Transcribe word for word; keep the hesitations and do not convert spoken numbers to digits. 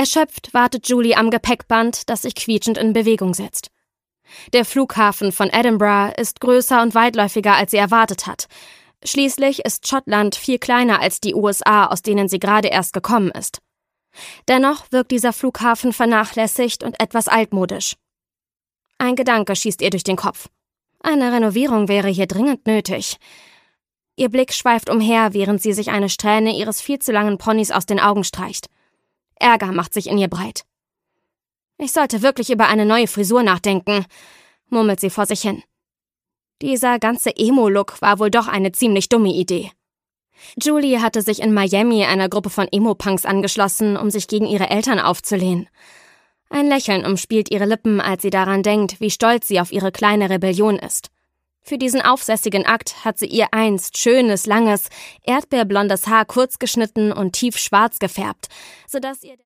Erschöpft wartet Julie am Gepäckband, das sich quietschend in Bewegung setzt. Der Flughafen von Edinburgh ist größer und weitläufiger, als sie erwartet hat. Schließlich ist Schottland viel kleiner als die U S A, aus denen sie gerade erst gekommen ist. Dennoch wirkt dieser Flughafen vernachlässigt und etwas altmodisch. Ein Gedanke schießt ihr durch den Kopf. Eine Renovierung wäre hier dringend nötig. Ihr Blick schweift umher, während sie sich eine Strähne ihres viel zu langen Ponys aus den Augen streicht. Ärger macht sich in ihr breit. Ich sollte wirklich über eine neue Frisur nachdenken, murmelt sie vor sich hin. Dieser ganze Emo-Look war wohl doch eine ziemlich dumme Idee. Julie hatte sich in Miami einer Gruppe von Emo-Punks angeschlossen, um sich gegen ihre Eltern aufzulehnen. Ein Lächeln umspielt ihre Lippen, als sie daran denkt, wie stolz sie auf ihre kleine Rebellion ist. Für diesen aufsässigen Akt hat sie ihr einst schönes, langes, erdbeerblondes Haar kurz geschnitten und tief schwarz gefärbt, sodass ihr